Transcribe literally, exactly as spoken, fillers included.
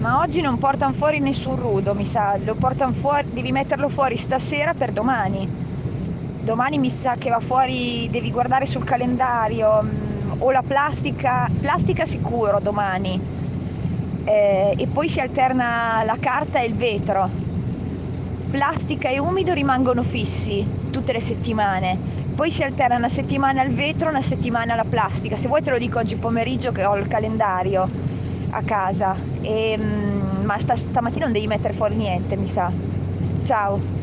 Ma oggi non portano fuori nessun rudo, mi sa, lo portano fuori, devi metterlo fuori stasera per domani. Domani mi sa che va fuori, devi guardare sul calendario, mm, o la plastica, plastica sicuro domani, eh, e poi si alterna la carta e il vetro. Plastica e umido rimangono fissi tutte le settimane, poi si alterna una settimana al vetro, una settimana alla plastica. Se vuoi te lo dico oggi pomeriggio che ho il calendario a casa, e, mm, ma sta- stamattina non devi mettere fuori niente, mi sa. Ciao.